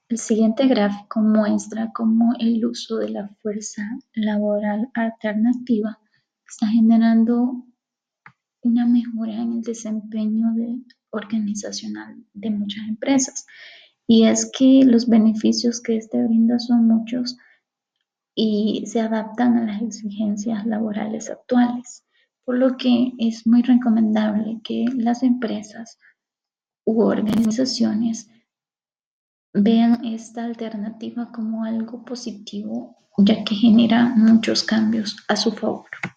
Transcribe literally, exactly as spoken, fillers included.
El siguiente gráfico muestra cómo el uso de la fuerza laboral alternativa está generando una mejora en el desempeño de- organizacional de muchas empresas. Y es que los beneficios que este brinda son muchos y se adaptan a las exigencias laborales actuales, por lo que es muy recomendable que las empresas u organizaciones vean esta alternativa como algo positivo, ya que genera muchos cambios a su favor.